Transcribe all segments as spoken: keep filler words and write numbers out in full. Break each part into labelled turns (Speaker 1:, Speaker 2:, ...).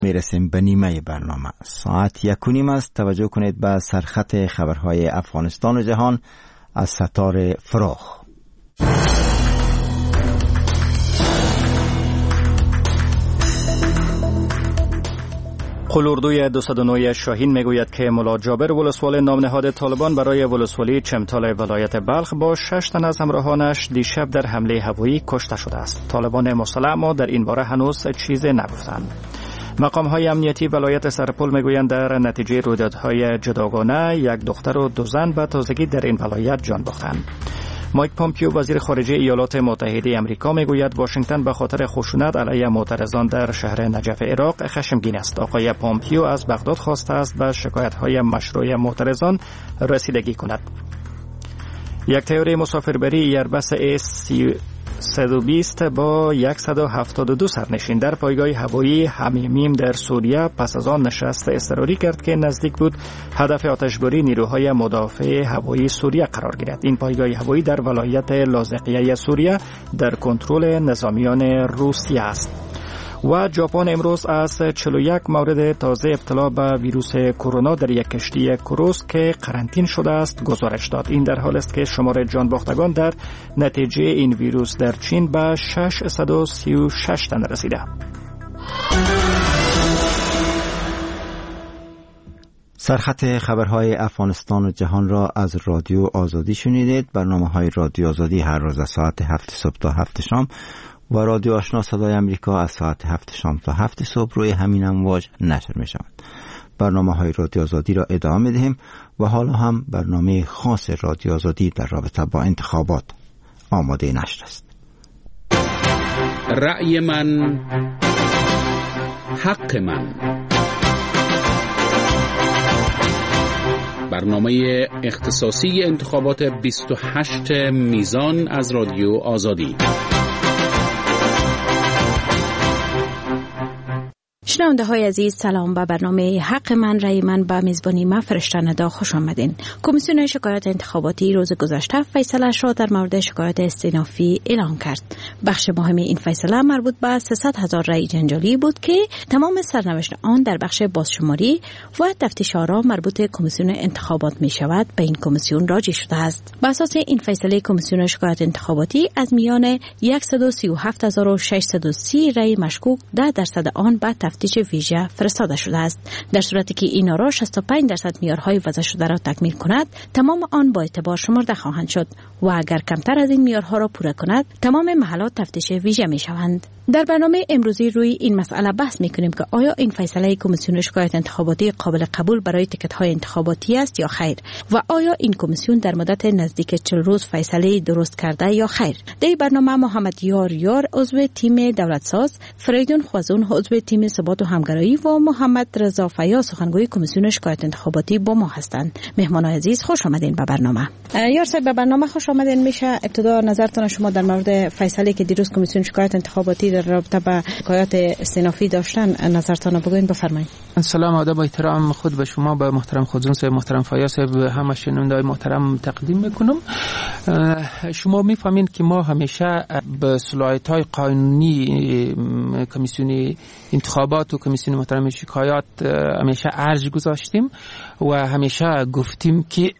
Speaker 1: میرسیم به نیمه برنامه. ساعت یک و نیم است. توجه کنید به سرخط خبرهای افغانستان و جهان از ستاره فراخ. قلوردوی دویست و نه شاهین میگوید که ملا جابر ولسوالی نام نهاد طالبان برای ولسوالی چمتال ولایت بلخ با شش تن از همراهانش دیشب در حمله هوایی کشته شده است. طالبان مسلح اما در این باره هنوز چیزی نگفتند. مقام‌های امنیتی ولایت سرپل میگویند در نتیجه رویدادهای جداگانه یک دختر و دو زن به تازگی در این ولایت جان باختند. مایک پومپیو وزیر خارجه ایالات متحده آمریکا میگوید واشنگتن به خاطر خشونت علیه معترضان در شهر نجف عراق خشمگین است. آقای پومپیو از بغداد خواسته است به شکایت‌های مشروع معترضان رسیدگی کند. یک طیاره مسافربری ایربس ایس صد و بیست با صد و هفتاد و دو سرنشین در پایگاه هوایی حمیمیم در سوریه پس از آن نشست اضطراری کرد که نزدیک بود هدف آتشباری نیروهای مدافع هوایی سوریه قرار گیرد. این پایگاه هوایی در ولایت لاذقیه سوریه در کنترل نظامیان روسیه است. و ژاپن امروز از چهل و یک مورد تازه ابتلا به ویروس کرونا در یک کشتی کروز که قرنطین شده است گزارش داد. این در حال است که شمار جان باختگان در نتیجه این ویروس در چین به ششصد و سی و شش تن رسیده. سرخط خبرهای افغانستان و جهان را از رادیو آزادی شنیدید. برنامه‌های رادیو آزادی هر روز از ساعت هفت صبح تا هفت شام و رادیو آشنا صدای امریکا از ساعت هفت شام تا هفت صبح روی همین امواج نشر می شوند. برنامه های رادیو آزادی را ادامه می دهیم و حالا هم برنامه خاص رادیو آزادی در رابطه با انتخابات آماده نشر است.
Speaker 2: رأی من حق من، برنامه اختصاصی انتخابات بیست و هشت میزان از رادیو آزادی.
Speaker 3: شنونده های عزیز، سلام. به برنامه حق من رأی من به میزبانی من فرشته ندا خوش آمدین. کمیسیون شکایات انتخاباتی روز گذشته فیصله‌اش را در مورد شکایات استینافی اعلام کرد. بخش مهم این فیصله مربوط به سیصد هزار رأی جنجالی بود که تمام سرنوشت آن در بخش بازشماری و تفتیش آرا مربوط کمیسیون انتخابات می شود به این کمیسیون راجع شده است. بر اساس این فیصله کمیسیون شکایات انتخاباتی از میان صد و سی و هفت هزار و ششصد و سی رأی مشکوک ده درصد آن به تفتیش ویژه فرستاده شده است. در صورتی که این آرا شصت و پنج درصد میارهای وضع شده را تکمیل کند، تمام آن با اعتبار شمرده خواهند شد و اگر کمتر از این میارها را پوره کند، تمام محلات تفتیش ویژه می شوند. در برنامه امروزی روی این مسئله بحث می‌کنیم که آیا این فیصله کمیسیون شکایات انتخاباتی قابل قبول برای تیکت‌های انتخاباتی است یا خیر و آیا این کمیسیون در مدت نزدیک چهل روز فیصله درست کرده یا خیر. در برنامه محمد یار یار عضو تیم دولتساز، فریدون خوازون عضو تیم ثبات و همگرایی و محمد رضا فیا سخنگوی کمیسیون شکایات انتخاباتی با ما هستند. مهمانان عزیز خوش آمدین به برنامه. یار صاحب به برنامه خوش آمدین. میشه ابتدا نظرتون شما در مورد فیصله که دیروز کمیسیون شکایات انتخاباتی در رابطه با شکایات استینافی داشتن نظرتون بگوین؟ بفرمایید.
Speaker 4: سلام، ادب و احترام خود به شما، به محترم خودزون صاحب، محترم فیا صاحب، همه شنونده‌های محترم تقدیم میکنم. شما میفهمین که ما همیشه به صلاحیت‌های قانونی کمیسیون انتخابات و کمیسیون محترم شکایات همیشه ارج گذاشتیم و همیشه گفتیم که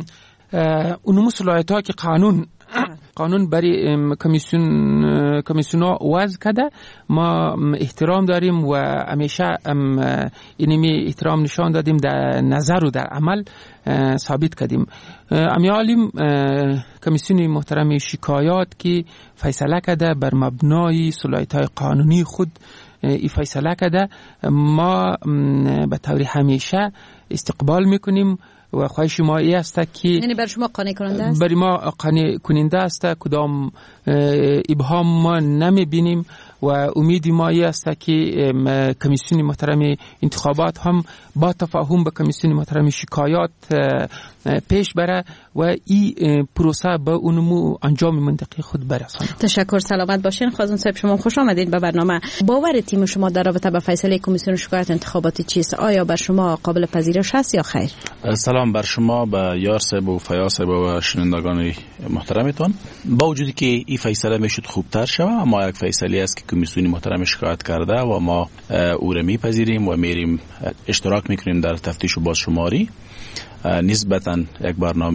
Speaker 4: اون صلاحیت‌ها که قانون قانون برای کمیسیون کمیسیونا وضع کرده ما احترام داریم و همیشه اینمی احترام نشان دادیم در نظر و در عمل ثابت کردیم. امیالیم کمیسیون محترم شکایات که فیصله کرده بر مبنای صلاحیت‌های قانونی خود این فیصله کرده، ما به طور همیشه استقبال میکنیم و خواهش ما ای است که
Speaker 3: یعنی برای شما قانع کننده است؟
Speaker 4: برای ما قانع کننده است، کدام ابهام ما نمیبینیم و امید ما ای است که کمیسیون محترم انتخابات هم با تفاهم به کمیسیون محترم شکایات پیش بره و این پروسه به اونمو انجام منطقی خود برسانه.
Speaker 3: تشکر، سلامت باشین. خوازم صاحب شما خوش آمدید به برنامه. باور تیم شما در رابطه با فیصله کمیسیون شکایات انتخاباتی چیست؟ آیا بر شما قابل پذیرش هست یا خیر؟
Speaker 5: سلام بر شما، به یار صاحب و فیا صاحب و شنوندگان محترمتون. با وجودی که این فیصله میشد خوبتر شود، اما یک فیصله است که کمیسیون محترم شکایت کرده و ما او را میپذیریم و میریم اشتراک میکنیم در تفتیش و بازشماری. نسبتاً یک برنامه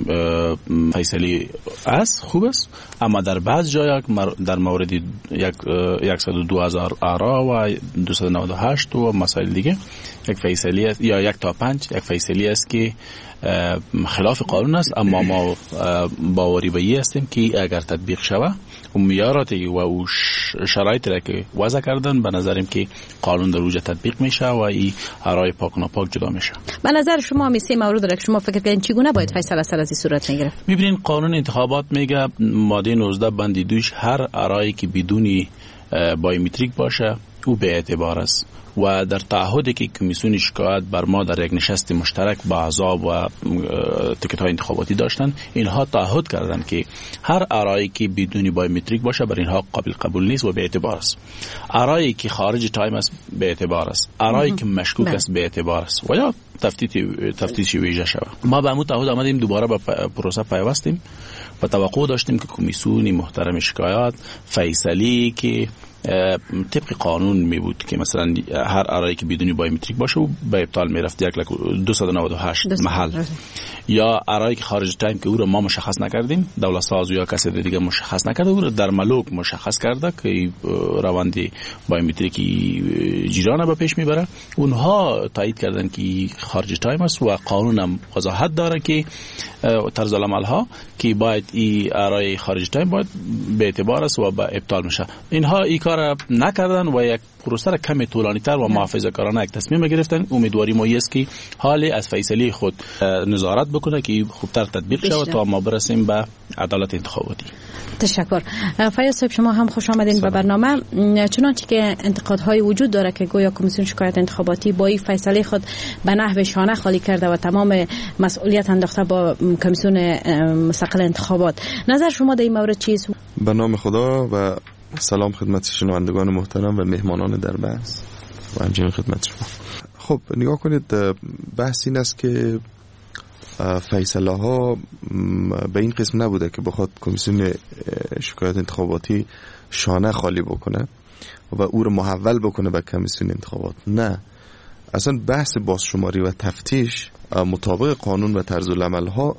Speaker 5: فیصلی است، خوب است، اما در بعض جای در مورد یک صد و دو هزار آرا و دویست و نود و هشت و مسائل دیگه یک فیصلی است یا یک تا پنج یک فیصلی است که خلاف قانون است، اما ما باوری به این هستیم که اگر تطبیق شود و معیاراتی و او شرایطی را که وضع کردن به نظرم که قانون در اوج تطبیق میشه و این آرای پاک و ناپاک جدا میشه.
Speaker 3: به نظر شما می سه مورد را که شما فکر کنید چگونه باید فیصله سر از این صورت میگیره؟
Speaker 5: میبینین قانون انتخابات میگه ماده نوزده بند دوش هر آرایی که بدون بایومتریک باشه او به اعتبار است و در تعهدی که کمیسیون شکایت بر ما در یک نشست مشترک با احزاب و تیکت های انتخاباتی داشتن، اینها تعهد کردن که هر آرایی که بدون بایومتریک باشه بر اینها قابل قبول نیست و به اعتبار است. آرایی که خارج تایم است به اعتبار است، آرایی که مشکوک است به اعتبار است و یا تفتیش تفتیش ویژه شود. ما به همون تعهد آمدیم، دوباره به پروسه پیوستیم و توقع داشتیم که کمیسیون محترم شکایت فیصلی که طبق قانون می بود که مثلا هر آرایی که بدون بایومتریک باشه و به ابطال می رفت یک دویست و نود و هشت محل، یا آرایی که خارج تایم که او رو ما مشخص نکردیم، دولت ساز یا کسی دیگه مشخص نکرده، او رو در ملوک مشخص کرده که روند بایومتریکی جیرانه به پیش میبره، اونها تایید کردن که خارج تایم است و قانون هم وضاحت داره که طرز العمل ها که باید این آرای خارج تایم باید به اعتبار است و به ابطال میشه. اینها این کار نکردن و یک پروسه را کمی طولانی تر و محافظه‌کارانه یک تصمیم گرفتن. امیدواری ما است که حالی از فیصله خود نظارت بکنه که خوبتر تطبیق شود تا ما برسیم به عدالت انتخاباتی.
Speaker 3: تشکر. فیاض صاحب شما هم خوش آمدین به برنامه. چنانچه که انتقادهای وجود داره که گویا کمیسیون شکایت انتخاباتی با این فیصله خود به نحو شانه خالی کرده و تمام مسئولیت انداخته با کمیسیون مستقل انتخابات، نظر شما در این مورد چیست؟
Speaker 6: به نام خدا و سلام خدمت شنوندگان محترم و مهمانان در بحث و همچنین خدمت شما. خب نگاه کنید، بحث این است که فیصله ها به این قسم نبوده که بخواد کمیسیون شکایت انتخاباتی شانه خالی بکنه و او رو محول بکنه به کمیسیون انتخابات. نه، اصلا بحث بازشماری و تفتیش مطابق قانون و طرز العمل ها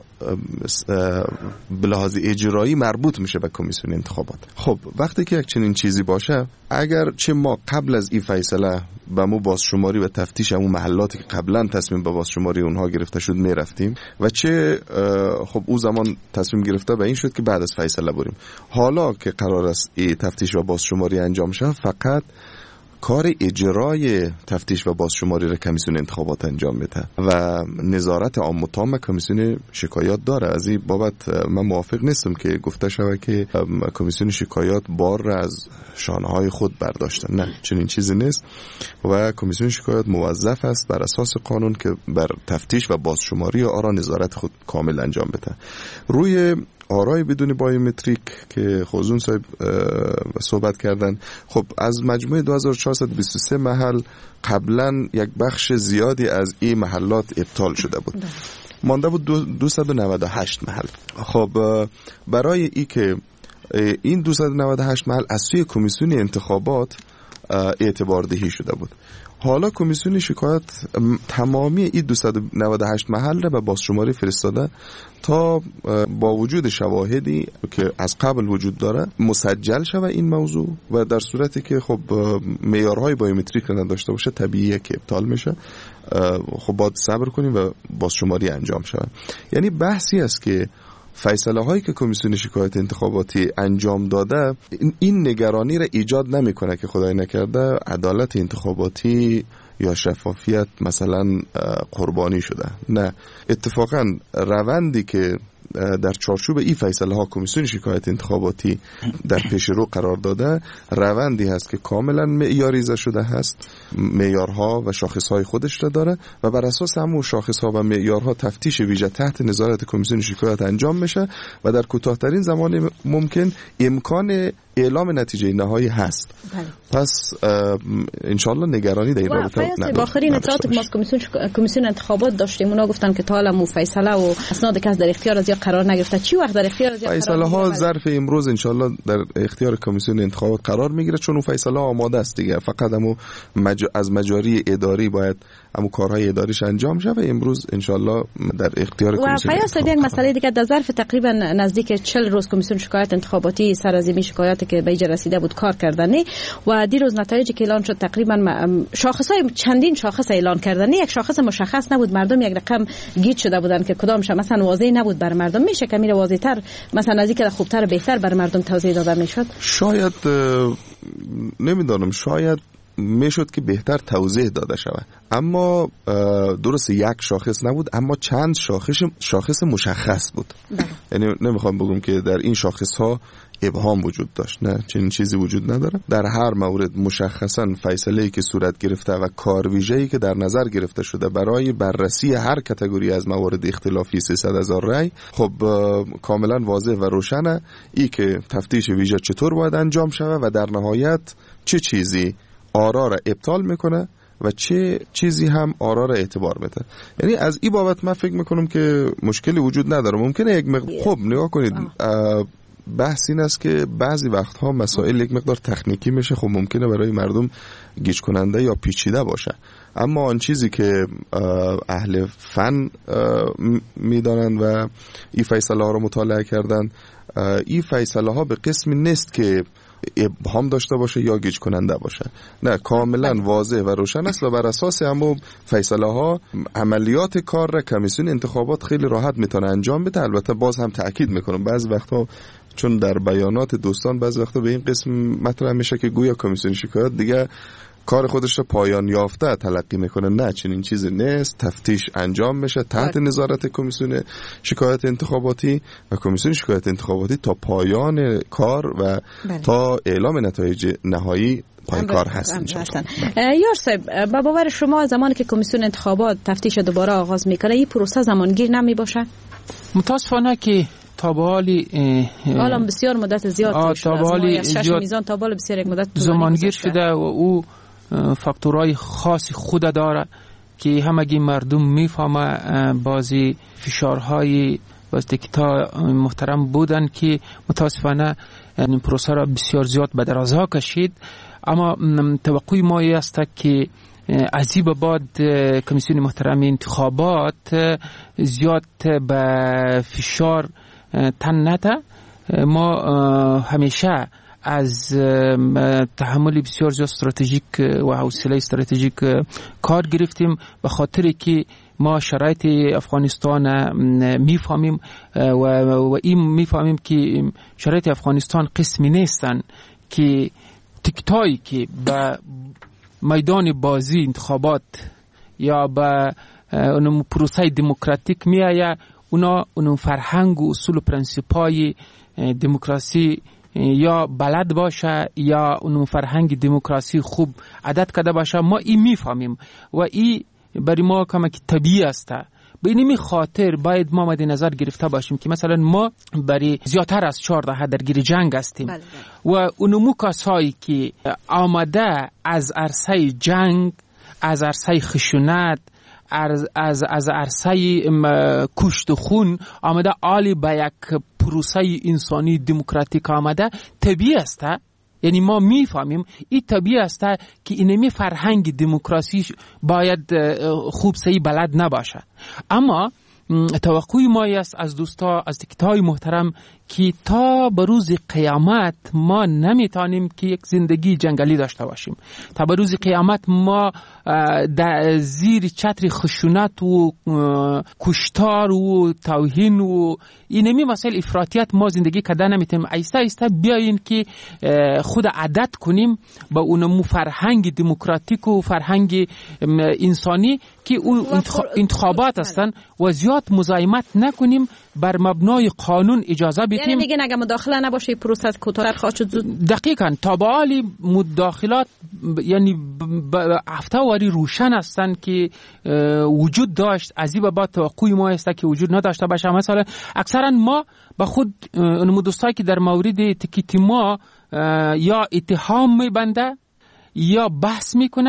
Speaker 6: به لحاظ اجرایی مربوط میشه به کمیسیون انتخابات. خب وقتی که یک چنین چیزی باشه، اگر چه ما قبل از این فیصله به مو بازشماری و تفتیش همون محلاتی که قبلا تصمیم به بازشماری اونها گرفته شد میرفتیم و چه خب او زمان تصمیم گرفته به این شد که بعد از فیصله بریم. حالا که قرار است این تفتیش و بازشماری انجام شه، فقط کار اجرای تفتیش و بازشماری را کمیسیون انتخابات انجام میده و نظارت عام و تام کمیسیون شکایات داره. از این بابت من موافق نیستم که گفته شود که کمیسیون شکایات بار را از شانه‌های خود برداشتن. نه، چنین چیزی نیست و کمیسیون شکایات موظف است بر اساس قانون که بر تفتیش و بازشماری آرا نظارت خود کامل انجام بده. روی آرای بدون بایومتریک که خوزون صاحب صحبت کردن، خب از مجموع دو هزار و چهارصد و بیست و سه محل قبلا یک بخش زیادی از این محلات ابطال شده بود، مانده بود دویست و نود و هشت محل. خب برای ای که این دویست و نود و هشت محل از سوی کمیسیون انتخابات اعتبار دهی شده بود، حالا کمیسیون شکایت تمامی این دویست و نود و هشت محل را به بازشماری فرستاده تا با وجود شواهدی که از قبل وجود داره مسجل شود این موضوع و در صورتی که خب معیارهای بایومتریک را نداشته باشه طبیعیه که ابطال میشه. خب باید صبر کنیم و بازشماری انجام شود. یعنی بحثی است که فیصله هایی که کمیسیون شکایت انتخاباتی انجام داده این نگرانی را ایجاد نمیکنه که خدای نکرده عدالت انتخاباتی یا شفافیت مثلا قربانی شده. نه، اتفاقا روندی که در چارچوب این فیصله ها کمیسیون شکایت انتخاباتی در پیش رو قرار داده روندی هست که کاملا معیاریزه شده هست، معیارها و شاخصهای خودش را داره و بر اساس همون شاخصها و معیارها تفتیش ویژه تحت نظارت کمیسیون شکایت انجام میشه و در کوتاه‌ترین زمان ممکن امکان اعلام نتیجه نهایی هست. بله. پس انشالله نگرانی در این رابطه
Speaker 3: نباشه. آخرین اطلاعاتی که ما کمیسیون کمیسیون انتخابات داشتیم اونا گفتن که تا حالا مو فیصله و اسناد که از در اختیار از یا قرار نگرفته، چی وقت در اختیار زیاد
Speaker 6: فیصله ها ظرف امروز انشالله در اختیار کمیسیون انتخابات قرار میگیره، چون اون فیصله ها آماده است دیگه. فقط همو مج... از مجاری اداری باید همو کارهای اداریش انجام شه و امروز انشالله در اختیار کمیسیون.
Speaker 3: و فیاض یک مسئله دیگه، در ظرف تقریبا نزدیک چهل روز کمیسیون شکایت انتخاباتی سرازیمی شکایاتی که به ایجا رسیده بود کار کردنی و دیروز نتایجی که اعلان شد تقریبا شاخصای چندین شاخص اعلان کردنی، یک شاخص مشخص نبود، مردم یک رقم گیج شده بودن که کدامش مثلا واضح نبود بر مردم. میشه کمی واضح‌تر مثلا از اینکه خوبتر و بهتر بر مردم توضیح داده میشد؟
Speaker 6: شاید نمیدونم، شاید میشد که بهتر توضیح داده شود، اما درست یک شاخص نبود، اما چند شاخص شاخص مشخص بود. یعنی نمیخوام بگم که در این شاخص ها ابهام وجود داشت، نه، چنین چیزی وجود نداره. در هر مورد مشخصاً فیصله‌ای که صورت گرفته و کار ویژه‌ای که در نظر گرفته شده برای بررسی هر کاتگوری از موارد اختلافی سیصد هزار رای، خب کاملا واضح و روشنه ای که تفتیش ویژه چطور باید انجام شود و در نهایت چه چیزی آرا را ابطال میکنه و چه چیزی هم آرا را اعتبار میده. یعنی از این بابت من فکر میکنم که مشکلی وجود نداره. ممکنه یک مقدار خب نگاه کنید، بحث این است که بعضی وقتها مسائل یک مقدار تکنیکی میشه، خب ممکنه برای مردم گیج کننده یا پیچیده باشه، اما آن چیزی که اهل فن میدانند و این فیصله ها رو مطالعه کردن، این فیصله ها به قسمی نیست که ابهام داشته باشه یا گیج کننده باشه، نه، کاملا واضح و روشن است و بر اساس همون فیصله ها عملیات کار را کمیسیون انتخابات خیلی راحت میتونه انجام بده. البته باز هم تاکید میکنم بعضی وقتها چون در بیانات دوستان بعضی وقتا به این قسم مطرح میشه که گویا کمیسیون شکایت دیگه کار خودش رو پایان یافته تلقی میکنه، نه، چنین چیزی نیست. تفتیش انجام میشه تحت نظارت کمیسیون شکایت انتخاباتی و کمیسیون شکایت انتخاباتی تا پایان کار و بله. تا اعلام نتایج نهایی پایان کار هست.
Speaker 3: یار صاحب، با باور شما زمانی که کمیسیون انتخابات تفتیش دوباره آغاز میکنه این پروسه زمانگیر نمی باشه؟
Speaker 4: متاسفانه که تابالی
Speaker 3: حالا بسیار مدت زیاد
Speaker 4: تابالی
Speaker 3: شش میزان تابال بسیار یک مدت
Speaker 4: زمانگیر شده و او فاکتورهای خاص خود داره که همگی مردم میفهمه. بازی فشارهای باز دیکتا محترم بودن که متاسفانه این پروسه را بسیار زیاد به درازا کشید، اما توقع ما است که از این بعد کمیسیون محترم انتخابات زیاد به فشار تن نده. ما همیشه از تحمل بسیار زیاد استراتژیک و حوصله استراتژیک کار گرفتیم، به خاطر که ما شرایط افغانستان میفهمیم و این میفهمیم که شرایط افغانستان قسمی نیستن که تکتایی که به میدان بازی انتخابات یا به اون پروسه دموکراتیک میآید، اونا اون فرهنگ و اصول و پرنسیپای دموکراسی یا بلد باشه یا اون فرهنگ دموکراسی خوب عادت کرده باشه، ما این میفهمیم و این برای ما کما که طبیعی است. به این خاطر باید ما مد نظر گرفته باشیم که مثلا ما برای زیادتر از چهار دهه درگیر جنگ هستیم بله بله. و اونمو کسایی که آمده از عرصه جنگ، از عرصه خشونت، از از از عرصه کشت خون آمده عالی به یک پروسه انسانی دموکراتیک آمده، طبیعی است. یعنی ما میفهمیم این طبیعی است که اینمی فرهنگ دموکراسی باید خوب صحیح بلد نباشه، اما توقع ما است از دوستا از دیکتای محترم که تا به روز قیامت ما نمیتونیم که یک زندگی جنگلی داشته باشیم. تا به روز قیامت ما در زیر چتر خشونت و کشتار و توهین و اینمی مسائل افراطیت ما زندگی کردن نمیتونیم. ایسته ایسته بیاین که خود عادت کنیم با اونمو فرهنگ دموکراتیک و فرهنگ انسانی که اون انتخابات هستن و زیاد مزاحمت نکنیم، بر مبنای قانون اجازه بدیم.
Speaker 3: یعنی میگن اگه مداخله نباشه پروسه کوتاه خواهد شد.
Speaker 4: دقیقاً تابعالی مداخلات یعنی هفته واری روشن هستن که وجود داشت، از این به بعد توقع ما است که وجود نداشته باشه. مثلا اکثرا ما به خود اون دوستایی که در مورد تکیت ما یا اتهام میبنده یا بحث میکنه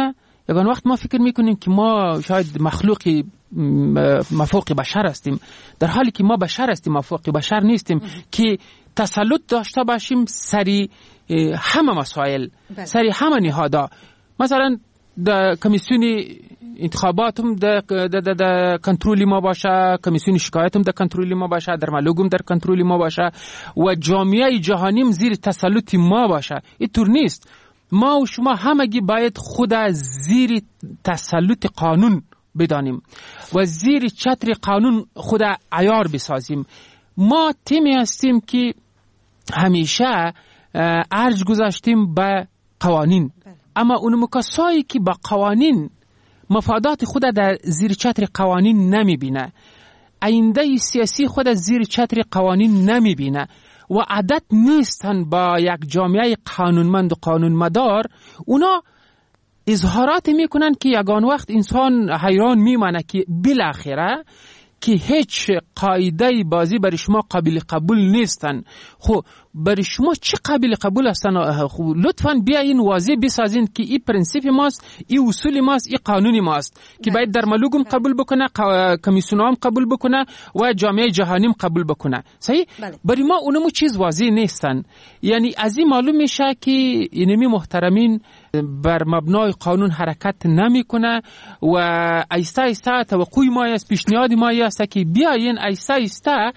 Speaker 4: یگان وقت ما فکر میکنیم که ما شاید مخلوقی مفوق بشر هستیم، در حالی که ما بشر هستیم، مفوق بشر نیستیم که تسلط داشته باشیم سری همه مسائل، سری همه نهادا. مثلا در کمیسیون انتخابات هم در کنترل ما باشه، کمیسیون شکایت هم در کنترل ما باشه، در ملوگ هم در کنترل ما باشه و جامعه جهانی هم زیر تسلط ما باشه. اینطور نیست. ما و شما همگی باید خود زیر تسلط قانون بدانیم و زیر چتر قانون خود عیار بسازیم. ما تیمی هستیم که همیشه ارج گذاشتیم به قوانین، اما اون کسایی که با قوانین مفادات خود در زیر چتر قوانین نمی بینه، آینده سیاسی خود زیر چتر قوانین نمی بینه و عادت نیستن با یک جامعه قانونمند و قانونمدار، اونا اظهارات میکنن که یگان وقت انسان حیران میمانه که بالاخره که هیچ قاعده بازی برای شما قابل قبول نیستن. خب برای شما چی قابل قبول هستن؟ خب لطفاً بیاین واضح بسازین که این پرنسیپ ماست، این اصول ماست، این قانونی ماست که باید در ملوگم قبول بکنه، کمیسیون هم قبول بکنه و جامعه جهانی هم قبول بکنه. صحیح؟ برای ما اونمو چیز واضح نیستن. یعنی از این معلوم میشه که اینمی محترمین بر مبنای قانون حرکت نمی کنه و ایسته ایسته توقع ما است، پیشنهاد ما است که بیاین ایسته ایسته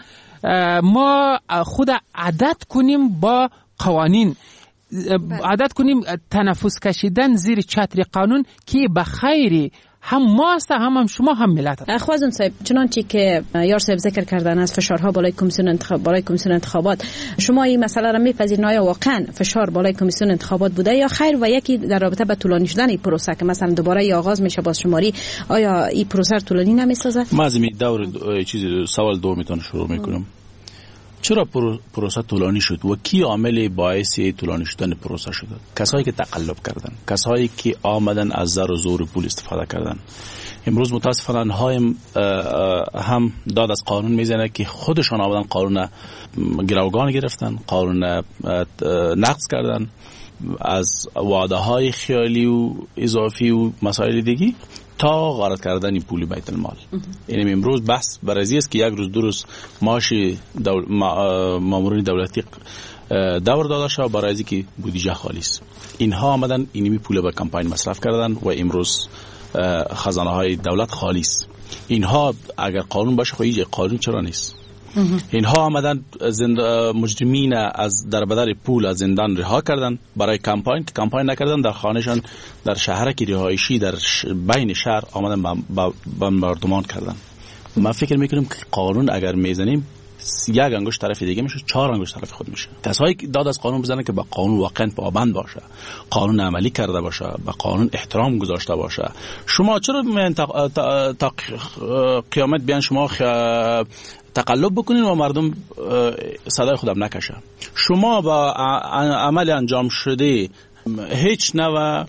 Speaker 4: ما خود عادت کنیم با قوانین، عادت کنیم تنفس کشیدن زیر چتر قانون که به خیری هم ما است، هم, هم شما، هم ملت.
Speaker 3: خوازم صاحب، چنانچه که یار صاحب ذکر کردن از فشارها بالای کمیسیون انتخاب بالای کمیسیون انتخابات، شما این مسئله را میپذیرین آیا واقعا فشار بالای کمیسیون انتخابات بوده یا خیر؟ و یکی در رابطه با طولانی شدن این پروسه که مثلا دوباره ای آغاز میشه بازشماری، آیا این پروسه طولانی نمیسازه؟
Speaker 5: ما از این دور چیزی سوال دومیتون شروع میکنم. چرا پروسه طولانی شد و کی عامل باعث طولانی شدن پروسه شد؟ کسایی که تقلب کردن، کسایی که آمدن از زر و زور پول استفاده کردن. امروز متاسفانه هم هم داد از قانون میزنه که خودشان آمدن قانون گروگان گرفتن، قانون نقض کردن، از وعده های خیالی و اضافی و مسائل دیگی تا غارت کردن این پول بیت المال. یعنی امروز بحث برازی است که یک روز دو روز معاش دول... مامورین دولتی دور داده شد برای از که بودجه خالی است. اینها آمدن اینمی پول به کمپاین مصرف کردن و امروز خزانه های دولت خالی است. اینها اگر قانون باشه خب هیچ قانون چرا نیست؟ اینها آمدن زند... مجرمین از در بدر پول از زندان رها کردن برای کمپاین که کمپاین نکردن، در خانهشان در شهرک رهایشی در ش... بین شهر آمدن بمباردمان کردن. من فکر میکنم که قانون اگر میزنیم یک انگشت طرف دیگه میشه، چهار انگشت طرف خود میشه. کسایی که داد از قانون بزنن که با قانون واقعا پابند باشه، قانون عملی کرده باشه، به قانون احترام گذاشته باشه. شما چرا تا, تا... تا قیامت بیان شما خ... تقلب بکنین و مردم صدای خودم نکشه؟ شما با عمل انجام شده هیچ نوع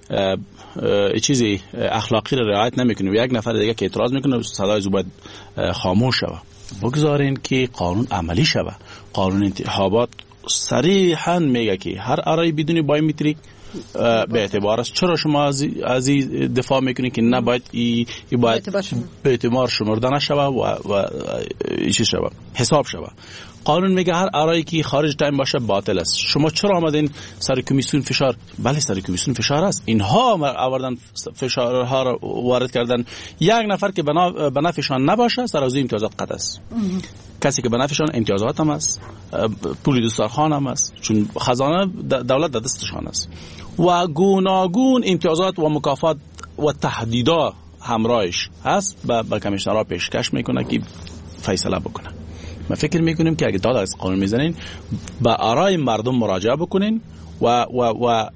Speaker 5: چیزی اخلاقی رو رعایت نمیکنید و یک نفر دیگه که اعتراض میکنه صدای زو باید خاموش شود. بگذارین که قانون عملی شود. قانون انتخابات صریحا میگه که هر آرای بدون بایومتریک به اعتبار است. چرا شما از این دفاع میکنید که نباید ای, ای باید به اعتبار شمرده نشود و, و چیز شود، حساب شود؟ قانون میگه هر آرایی که خارج تایم باشه باطل است. شما چرا آمدین سر کمیسیون فشار؟ بله سر کمیسیون فشار است. اینها آوردن فشارها را وارد کردن. یک نفر که به نفعشان نباشه سر از امتیازات قطع است. کسی که به نفعشان امتیازات هم است، پول دسترخوان هم است، چون خزانه دولت در دستشان است و گوناگون امتیازات و مکافات و تهدیدات همراهش هست. به کمیشنرها پیشکش میکنه که فیصله بکنه. ما فکر میکنیم که اگه داد از قانون میزنین به آرای مردم مراجعه بکنین و و و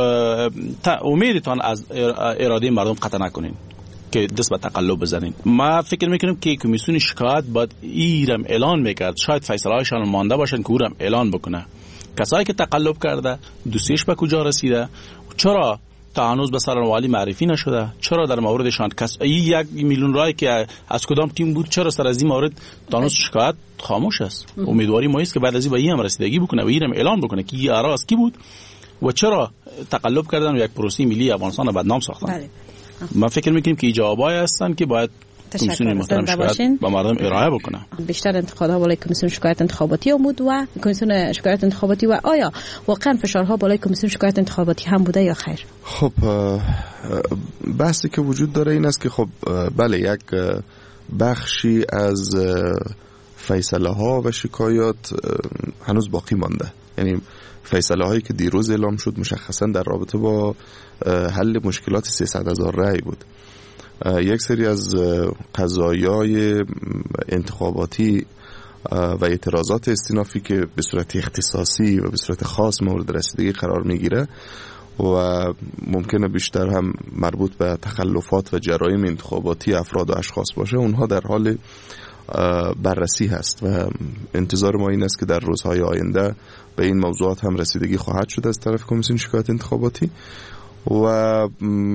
Speaker 5: امیدتان از اراده مردم قطع نکنین که دست به تقلب بزنین. ما فکر میکنیم که کمیسیون شکایت باید ایرم اعلان میکرد، شاید فیصله هایشان مانده باشن که اورم اعلان بکنه. کسایی که تقلب کرده دوسیش به کجا رسیده، چرا تا هنوز به سرانوالی معرفی نشده، چرا در موردشان کس یک میلیون رای که از کدام تیم بود چرا سر از این مورد تا هنوز شکایت خاموش است؟ امیدواری ما است که بعد از این به این هم رسیدگی بکنه و اینم اعلام بکنه که این آرا از کی بود و چرا تقلب کردن و یک پروسه ملی افغانستان رو بدنام ساختن.
Speaker 3: بله.
Speaker 5: ما فکر میکنیم که جوابای هستن که باید کمیسیون محترم شکایت با مردم ارائه بکنه.
Speaker 3: بیشتر انتقادها بالای کمیسیون شکایت انتخاباتی آمد و کمیسیون شکایت انتخاباتی و آیا واقعا فشارها بالای کمیسیون شکایت انتخاباتی هم بوده یا خیر؟
Speaker 6: خب بحثی که وجود داره این است که خب بله یک بخشی از فیصله ها و شکایات هنوز باقی مانده، یعنی فیصله هایی که دیروز اعلام شد مشخصا در رابطه با حل مشکلات سیصد هزار رأی بود. یک سری از قضایای انتخاباتی و اعتراضات استینافی که به صورت اختصاصی و به صورت خاص مورد رسیدگی قرار میگیره و ممکنه بیشتر هم مربوط به تخلفات و جرایم انتخاباتی افراد و اشخاص باشه، اونها در حال بررسی هست و انتظار ما این است که در روزهای آینده به این موضوعات هم رسیدگی خواهد شد از طرف کمیسیون شکایت انتخاباتی. و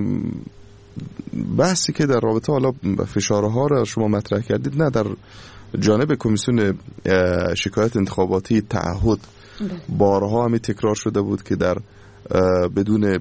Speaker 6: بحثی که در رابطه حالا فشارها را شما مطرح کردید، نه، در جانب کمیسیون شکایت انتخاباتی تعهد بارها همی تکرار شده بود که در بدون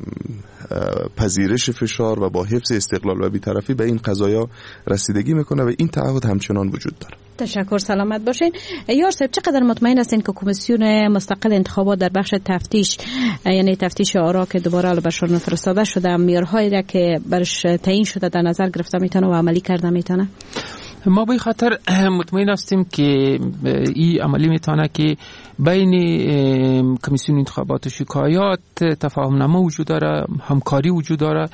Speaker 6: پذیرش فشار و با حفظ استقلال و بی‌طرفی به این قضایا رسیدگی میکنه و این تعهد همچنان وجود داره.
Speaker 3: تشکر، سلامت باشین. یار صاحب، چقدر مطمئن هستین که کمیسیون مستقل انتخابات در بخش تفتیش، یعنی تفتیش آرا که دوباره البشر فرستاده شده، معیارهایی را که برش تعیین شده در نظر گرفته میتونه و عملی کرده میتونه؟
Speaker 4: ما به خاطر مطمئن هستیم که این عملی میتونه که بین کمیسیون انتخابات و شکایات تفاهم نما وجود داره، همکاری وجود داره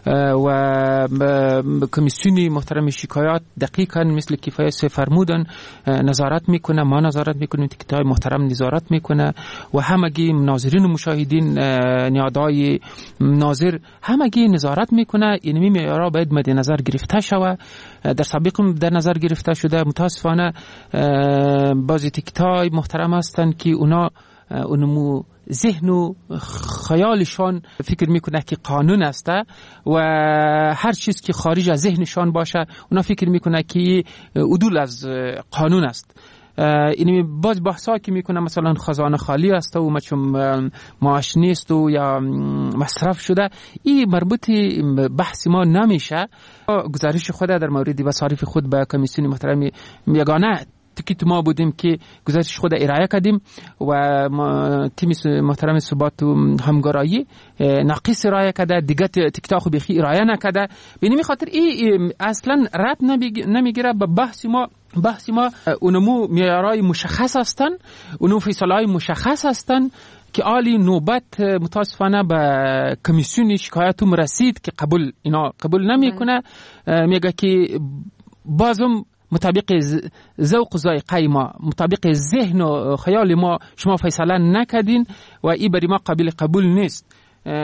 Speaker 4: و کمیسیون محترم شکایات دقیقاً مثل که فایز فرمودن نظارت میکنه، ما نظارت میکنیم، تکتای محترم نظارت میکنه و همگی ناظرین و مشاهدین نیادای ناظر همگی نظارت میکنه. اینمی معیارها باید مد نظر گرفته شود، در سابق در نظر گرفته شده. متاسفانه بعضی تکتای محترم هستند که اونا اونمو ذهن و خیالشان فکر میکنه که قانون است و هر چیز که خارج از ذهنشان باشه اونا فکر میکنه که عدول از قانون است. اینمی باز بحثا که میکنه مثلا خزانه خالی است و چون معاش نیست و یا مصرف شده، این مربوط بحث ما نمیشه. گزارش خود در مورد مصارف خود به کمیسیون محترم یگانه تکیت ما بودیم که گزارش خود ارائه کردیم و تیم محترم ثبات و همگرایی ناقص ارائه کرده، دیگه تکتا خو بخی ارائه نکرده. ببینیم خاطر این اصلا رد نمیگیره به بحث ما. بحث ما اونمو معیارهای مشخص هستن، اونمو فیصله‌های مشخص هستن که آلی نوبت متاسفانه به کمیسیون شکایت رسید که قبول اینا قبول نمیکنه، میگه که بازم مطابق ذوق و ذائقه ما، مطابق ذهن و خیال ما شما فیصله نکردین و این برای ما قابل قبول نیست.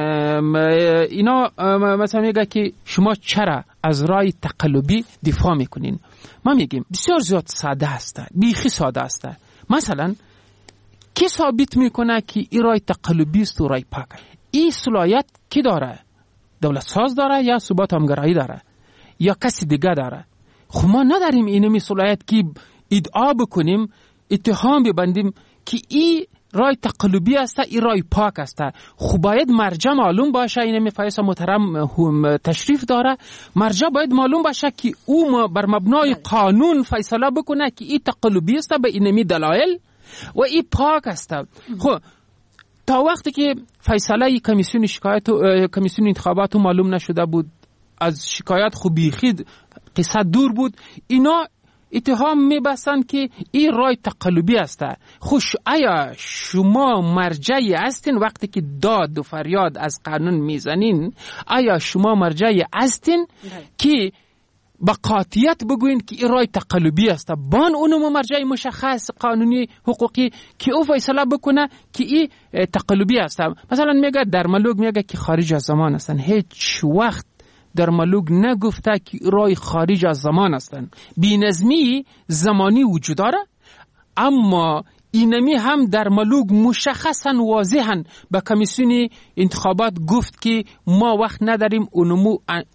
Speaker 4: اینا مثلا میگه که شما چرا از رای تقلبی دفاع میکنین؟ ما میگیم بسیار زیاد ساده است، بیخی ساده است. مثلا کی ثابت میکنه که این رای تقلبی است و رای پاک؟ این صلاحیت کی داره؟ دولت ساز داره یا ثبات همگرایی داره یا کسی دیگه داره؟ خب ما نداریم اینمی صلاحیت که ادعا بکنیم، اتهام ببندیم که این رای تقلبی است، این رای پاک است. خب باید مرجع معلوم باشه. اینمی فایز محترم هم تشریف داره، مرجع باید معلوم باشه که او بر مبنای قانون فیصله بکنه که این تقلبی است به اینمی دلایل و این پاک است. خب تا وقتی که فیصله کمیسیون شکایت و کمیسیون انتخابات معلوم نشده بود، از شکایت خوبی خید قصه دور بود، اینا اتهام میبستند که این رای تقلبی است. خوش آیا شما مرجعی هستین وقتی که داد و فریاد از قانون میزنین؟ آیا شما مرجعی هستین که با قاطعیت بگوین که این رای تقلبی است؟ بان اونم مرجع مشخص قانونی حقوقی که او فیصله بکنه که این تقلبی است. مثلا میگه در ملوک میگه که خارج از زمان هستن، هیچ وقت در ملوک نگفته که رای خارج از زمان هستن. بی‌نظمی زمانی وجود داره، اما اینمی هم در ملوک مشخصا واضحا به کمیسیون انتخابات گفت که ما وقت نداریم اونمو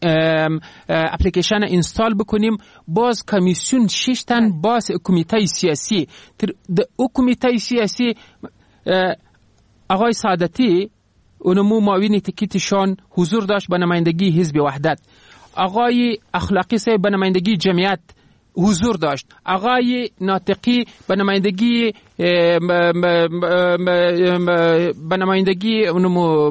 Speaker 4: اپلیکیشن اینستال بکنیم. باز کمیسیون ششتن باز کمیته سیاسی او کمیته سیاسی آقای سعادتی اونمو معاون تکیتشان حضور داشت به نمایندگی حزب وحدت. آقای اخلاقی صاحب به نمایندگی جمعیت حضور داشت. آقای ناطقی به نمایندگی به نمایندگی اونمو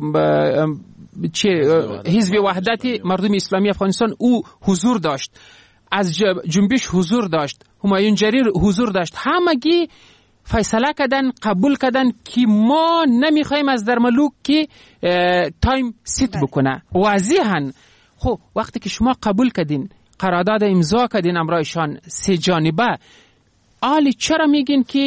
Speaker 4: چه حزب وحدت مردم اسلامی افغانستان او حضور داشت. از جنبش حضور داشت. همایون جریر حضور داشت. همگی فیصله کردن، قبول کردن که ما نمیخوایم از درملوک که تایم سیت بکنه. واضحاً خب وقتی که شما قبول کردین، قرارداد امضا کردین امرایشان سه جانبه، آلی چرا میگین که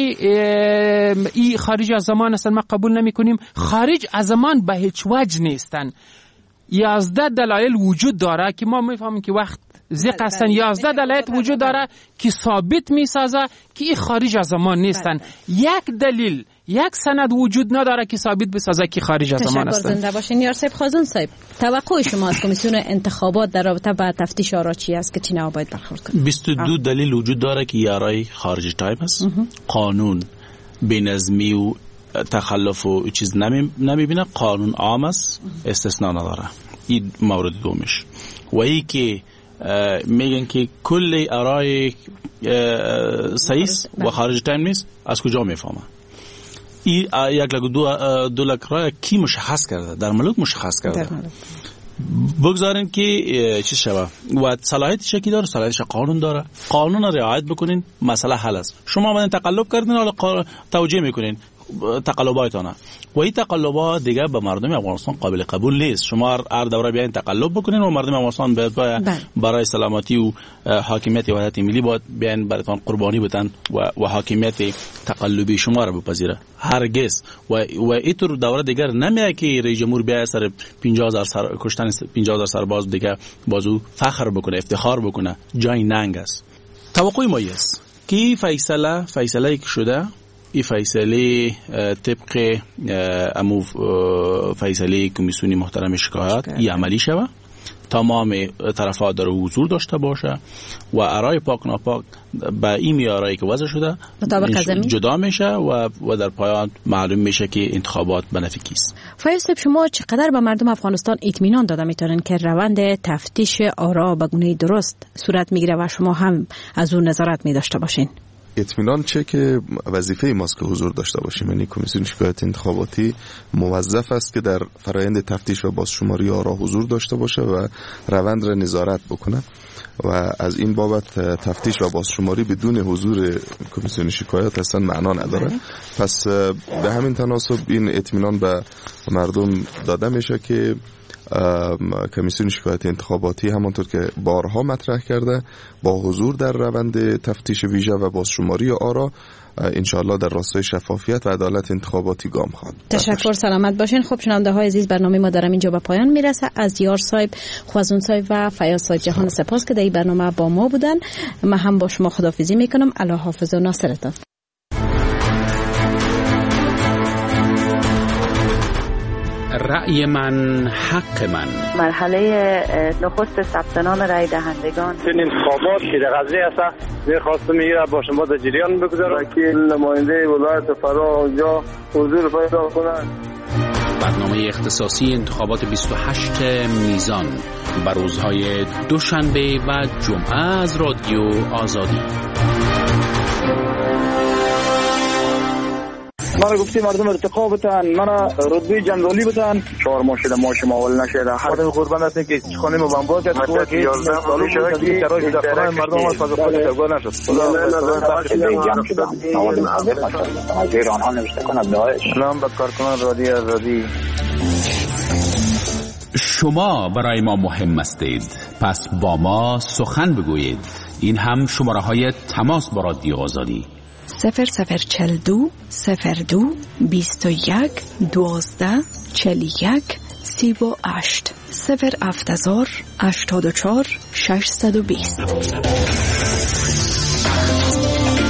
Speaker 4: ای خارج از زمان هستن؟ ما قبول نمی کنیم. خارج از زمان به هیچ وجه نیستن. یازده دلایل وجود داره که ما میفهمیم که وقت زیق هستن. یازده دلایل وجود داره که ثابت میسازه که ای خارج از زمان نیستن. یک دلیل، یک سند وجود نداره که ثابت بسازه که خارج از زمان هستن.
Speaker 3: تشکر زنده باشین. یار صاحب خازن صاحب، توقع شما از کمیسیون انتخابات در رابطه با تفتیش آرا چی است که چی باید برخورد کنه؟
Speaker 5: بیست و دو دلیل وجود داره که یارای خارج تایم است. قانون بی‌نظمی و تخلف و چیز نمیبینه. قانون عام است، استثناء نداره. این مورد دومش. و ای که میگن که کل آرای صحیح و خارج تایم نیست، از کجا میفهمه؟ این یک لک دو دو لک رای کی مشخص کرده؟ در ملک مشخص کرده. بگذارین که چی شوه و صلاحیتش کی داره؟ صلاحیتش قانون داره. قانون را رعایت بکنین، مسئله حل است. شما اومدین تقلب کردین، حالا توجیه میکنین تقلباتونه و این تقلبات دیگه به مردم افغانستان قابل قبول نیست. شما هر دوره بیاین تقلب بکنین و مردم افغانستان برای سلامتی و حاکمیت وحدت ملی باید بیاین براتون قربانی بدن و, و حاکمیت تقلبی شما را بپذیره. هرگز و و اینطور دوره دیگر نمیاد که رئیس جمهور بیاد سر پنجاه هزار سر کشتن پنجاه هزار سرباز دیگه بازو فخر بکنه، افتخار بکنه. جای ننگ است. توقع ما است که فیصله فیصله که شده، این فیصله طبق امو فیصله کمیسیون محترم شکایت ای عملی شود. تمام طرفات در حضور داشته باشه و آرای پاک ناپاک به این میارایی که وضع شده جدا میشه و و در پایان معلوم میشه که انتخابات به نفع کیست.
Speaker 3: فیاض صاحب، شما چقدر به مردم افغانستان اطمینان داده میتونن که روند تفتیش آرا به گونه درست صورت میگیره و شما هم از اون نظارت میداشته باشین؟
Speaker 6: اطمینان چه که وظیفه ماست که حضور داشته باشیم. یعنی کمیسیون شکایت انتخاباتی موظف است که در فرآیند تفتیش و بازشماری آرا حضور داشته باشه و روند را نظارت بکنه و از این بابت تفتیش و بازشماری بدون حضور کمیسیون شکایت اصلا معنا نداره. پس به همین تناسب این اطمینان به مردم داده میشه که کمیسیون شکایت انتخاباتی همانطور که بارها مطرح کرده با حضور در روند تفتیش ویژه و بازشماری آرا انشاءالله در راستای شفافیت و عدالت انتخاباتی گام خواهد.
Speaker 3: تشکر، سلامت باشین. خب شنونده های عزیز، برنامه ما در اینجا به پایان میرسه. از یار صاحب، خوازون صاحب و فیاض صاحب جهان سپاس که در این برنامه با ما بودن. من هم با شما خداحافظی میکنم. الله حافظ و ناصرتان.
Speaker 2: رأی من حق من.
Speaker 7: مرحله نخست ثبت نام رای دهندگان.
Speaker 8: این انتخابات که در قضیه است می‌خواستم میگیره با شما در جریان بگذارم که نماینده ولایت فرا اونجا حضور پیدا کنند.
Speaker 2: برنامه اختصاصی انتخابات بیست و هشت میزان بر روزهای دوشنبه و جمعه از رادیو آزادی.
Speaker 8: من گفتی مردم ارتقا بتن، من رتبه جنرالی بتن. چهار ماه شده ما شما اول نشده. خودم قربان هستم که خانه ما بمبار کرد تو که یازده سال شده که شرایط داخل مردم ما فاز خود تگو نشد. اگر آنها نوشته کنند داعش. سلام به کارکنان رادیو آزادی.
Speaker 2: شما برای ما مهم هستید، پس با ما سخن بگویید. این هم شماره های تماس با رادیو آزادی:
Speaker 9: صفر صفر چل دو صفر دو بیست و یک دوازده چل یک سی و هشت صفر هفتزار هشتاد و چهار ششصد و بیست.